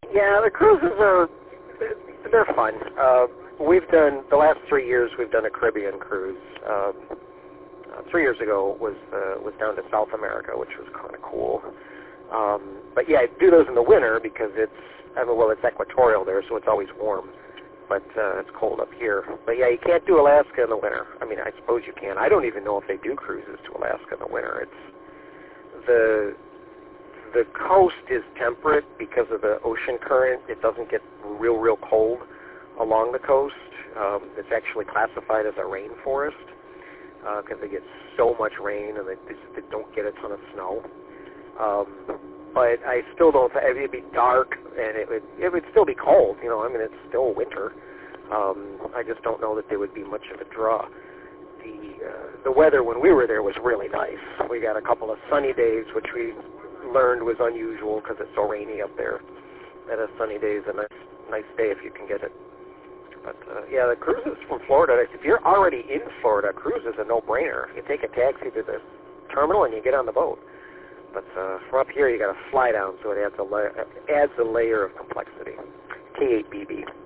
Yeah, the cruises they're fun. We've done, the last 3 years, we've done a Caribbean cruise. 3 years ago was down to South America, which was kind of cool. But yeah, I do those in the winter because it's equatorial there, so it's always warm. But it's cold up here. But yeah, you can't do Alaska in the winter. I mean, I suppose you can. I don't even know if they do cruises to Alaska in the winter. It's the coast is temperate because of the ocean current. It doesn't get real cold along the coast. It's actually classified as a rainforest because they get so much rain and they don't get a ton of snow. But I still don't. It'd be dark and it would still be cold. You know, I mean, it's still winter. I just don't know that they would be much of a draw. The weather when we were there was really nice. We got a couple of sunny days, which we learned was unusual because it's so rainy up there. That a sunny day is a nice day if you can get it. But yeah, the cruises from Florida. If you're already in Florida, cruise is a no-brainer. You take a taxi to the terminal and you get on the boat. But from up here, you got to fly down, so it adds a layer of complexity. K8BB.